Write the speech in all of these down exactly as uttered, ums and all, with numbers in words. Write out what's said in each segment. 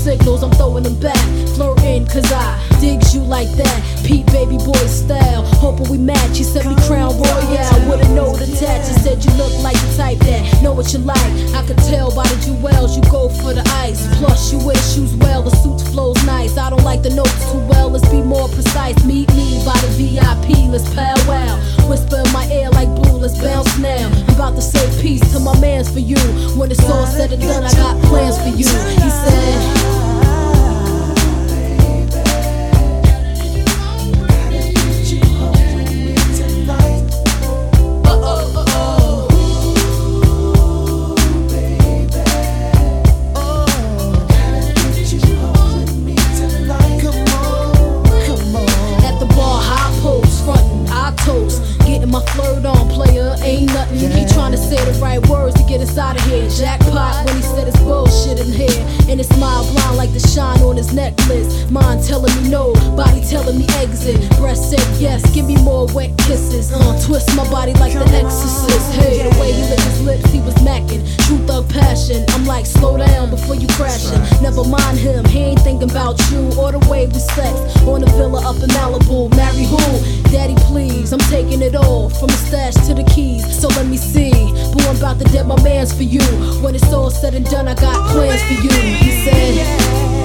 signals, I'm throwing them back. Flirting, cause I digs you like that. Pete baby boy style, hoping we match. You sent me Crown Royale with a note attached. You said you look like the type that know what you like. I could tell by the jewels, you go for the ice. Plus you wear shoes well, the suit flows nice. I don't like the notes too well, let's be more precise. Meet me by the V I P, let's powwow. Whisper in my ear like blue, let's bounce now. I'm about to say peace to my mans for you. When it's all said and done, I got plans for you. He said, my flirt on, player, ain't nothing. He tryna say the right words to get us out of here. Jackpot when he said it's bullshit in here. And his smile blind like the shine on his necklace. Mind telling me no, body telling me exit. Breast said yes, give me more wet kisses. Uh, twist my body like the exorcist. Hey, the way he licked his lips, he was macking. True thug passion, I'm like slow down before you crashing. Never mind him, he ain't thinking about you or the way we sex. On the villa up in Malibu, marry who? Daddy please, I'm taking it all. From the stash to the keys, so let me see. Boy, I'm about to dead my mans for you. When it's all said and done, I got plans for you. He said,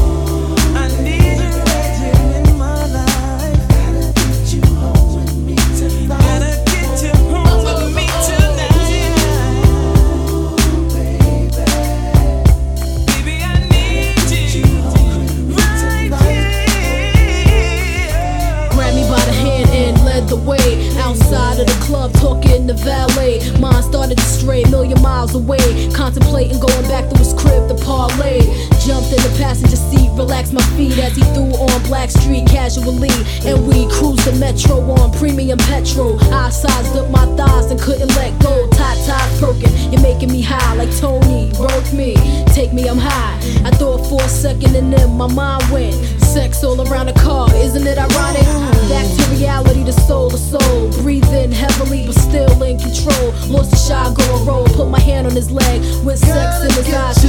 the way outside of the club, talking to valet. Mine started to stray a million miles away, contemplating going back to his crib to parlay. Jumped in the passenger seat, relaxed my feet as he threw on Black Street casually, and we cruised the metro on premium petrol. I sized up my thighs and couldn't let go. Tot tot perking, you're making me high like Tony. Work me, take me, I'm high. I thought for a second and then my mind went. Sex all around the car, isn't it ironic? Back to reality, the soul to soul. Breathing heavily but still in control. Lost a shot, go a roll. Put my hand on his leg with sex in his eyes.